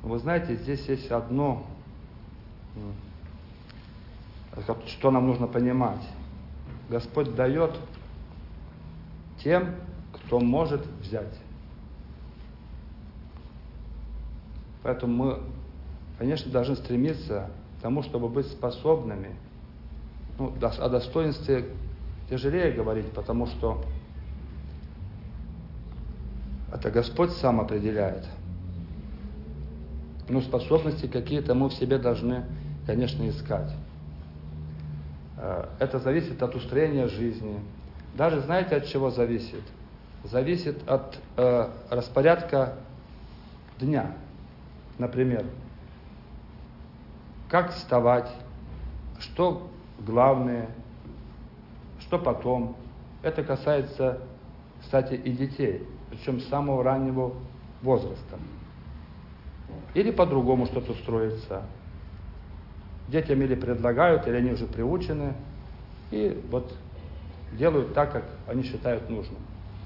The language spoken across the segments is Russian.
Вы знаете, здесь есть одно, что нам нужно понимать. Господь дает тем, кто может взять. Поэтому мы, конечно, должны стремиться к тому, чтобы быть способными. О достоинстве тяжелее говорить, потому что это Господь сам определяет. Но способности какие-то мы в себе должны, конечно, искать. Это зависит от устроения жизни. Даже знаете, от чего зависит? Зависит от распорядка дня. Например, как вставать, что главное, что потом. Это касается, кстати, и детей, причем с самого раннего возраста. Или по-другому что-то строится. Детям или предлагают, или они уже приучены, и вот делают так, как они считают нужным.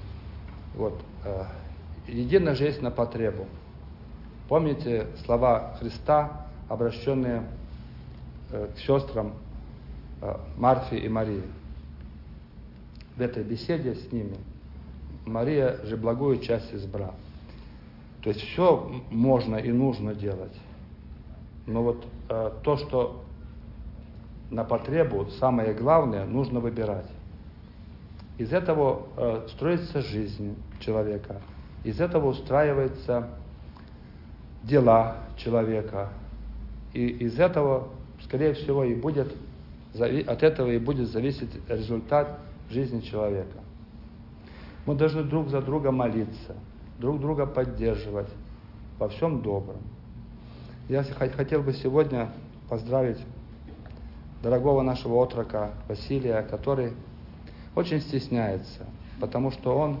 Едино же есть на потребу. Помните слова Христа, обращенные к сестрам Марфе и Марии? В этой беседе с ними Мария же благую часть избрала. То есть все можно и нужно делать. Но то, что на потребу, самое главное, нужно выбирать. Из этого строится жизнь человека. Из этого устраиваются дела человека. И из этого, скорее всего, от этого и будет зависеть результат жизни человека. Мы должны друг за друга молиться, друг друга поддерживать во всем добром. Я хотел бы сегодня поздравить дорогого нашего отрока Василия, который очень стесняется, потому что он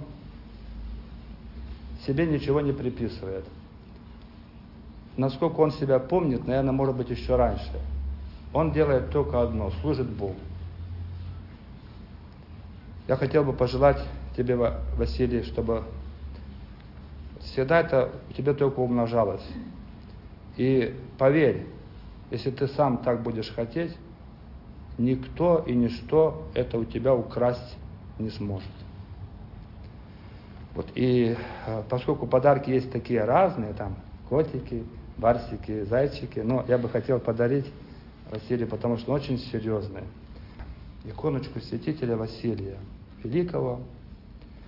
себе ничего не приписывает. Насколько он себя помнит, наверное, может быть, еще раньше. Он делает только одно – служит Богу. Я хотел бы пожелать тебе, Василий, чтобы всегда это у тебя только умножалось. И поверь, если ты сам так будешь хотеть, никто и ничто это у тебя украсть не сможет. И поскольку подарки есть такие разные, там котики, барсики, зайчики, но я бы хотел подарить Василию, потому что он очень серьезный. Иконочку святителя Василия Великого,